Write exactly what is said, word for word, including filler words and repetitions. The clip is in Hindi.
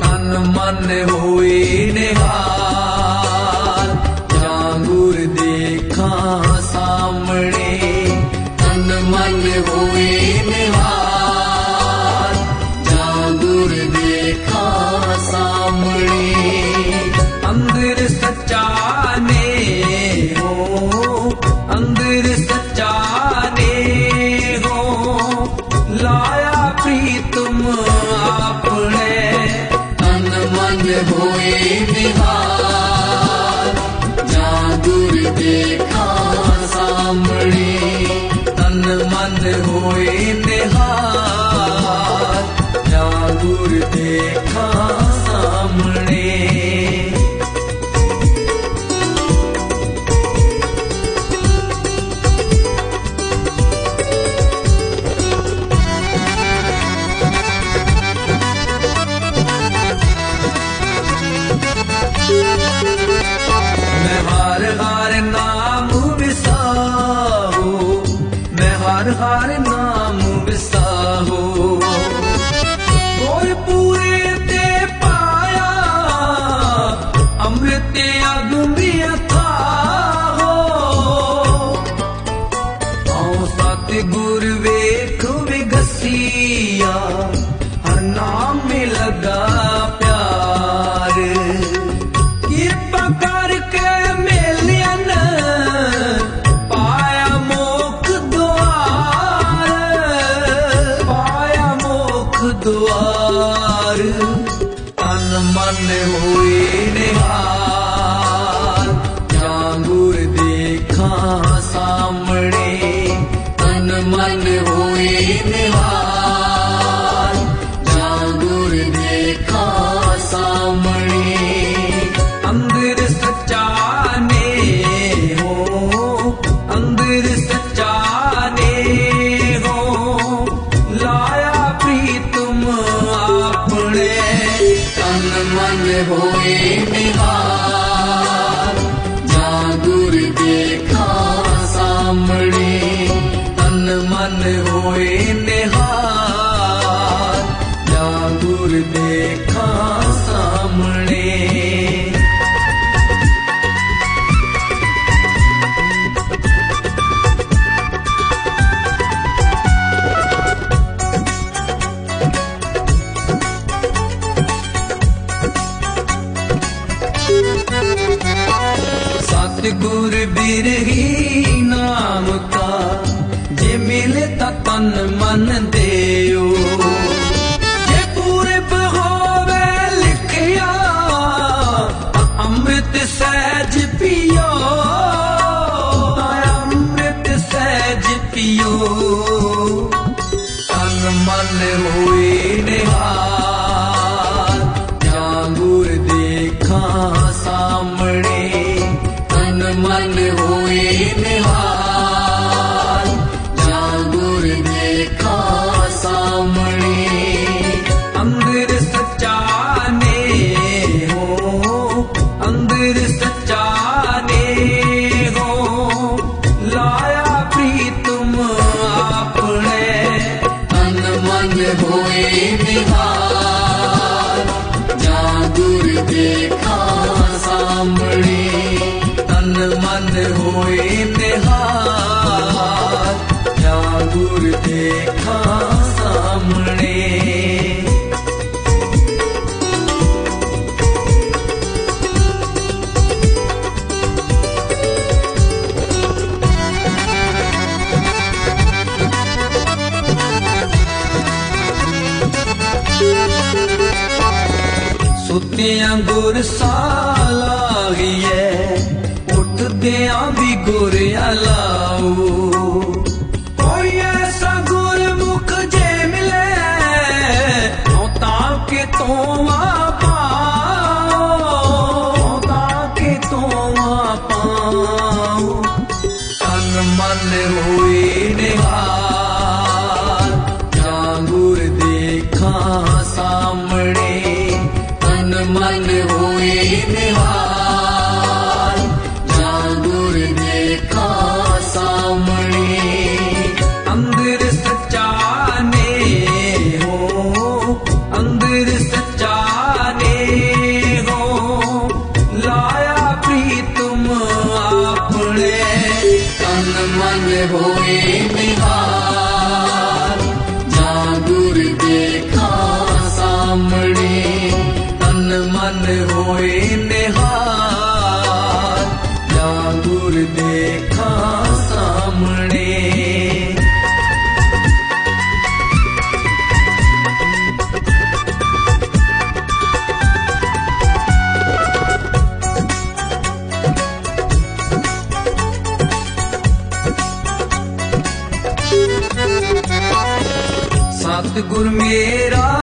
तन मन होए निहाल, जांगुर देखा सामने, तन मन होए निहाल, जांगुर देखा सामने। अंदर सच्चा ने हो, अंदर सच्चा ने हो, लाया प्रीतम आपने, तन मन होए निहाल, जांगुर देखा सामने, तन मन होए निहाल, जांगुर देखा सामने। मैं हार हार नाम बिसाहो, मैं हार हार नाम बिसाहो, कोई पूरे ते पाया अमृत अगुंबी था हो। आओ सतगुर वेख विगसिया, हर नाम में लगा प्यार, कृपा करके मेलियन पाया मोख द्वार, पाया मोख द्वार, तन मन होए निहाल, जांगुर देखा सामने, तन मन होए निहाल, जांगुर देखा सामने। अंदर सच्चा ने हो, अंदर सच्चा ने हो, लाया प्रीतम आपने, तन मन होए निहाल, जांगुर देखा सामने, तन मन होए निहाल, जांगुर देखा सामने। सतगुर बिरही नाम का, जे मिले ता तन मन देओ, जे पूरे होवे लिखिया अमृत सहज पियो, अमृत सहज पियो, तन मन होए निहाल, जांगुर देखा सामने, तन मन होए निहाल, जांगुर देखा सामने। अंदर सच्चा ने हो, अंदर सच्चा ने हो, लाया प्रीतम आपने, तन मन होए निहाल, जांगुर देखा सामने, तन मन होए निहाल, जांगुर देखा सामने। सुतियां गुर सालागिए, उठदियां भी गुर अलाओ, कोई ऐसा गुरमुख जे मिले, ताके तो पाओ, ताके तो पाओ, तन मन होए निहाल, जांगुर देखा सामने, तन मन होए निहाल, जांगुर देखा सामने। अंदर सच्चा ने हो, अंदर सच्चा निहाल जागुर देखा सामने तन मन होए निहाल जागुर देखा सामने। सतगुर मेरा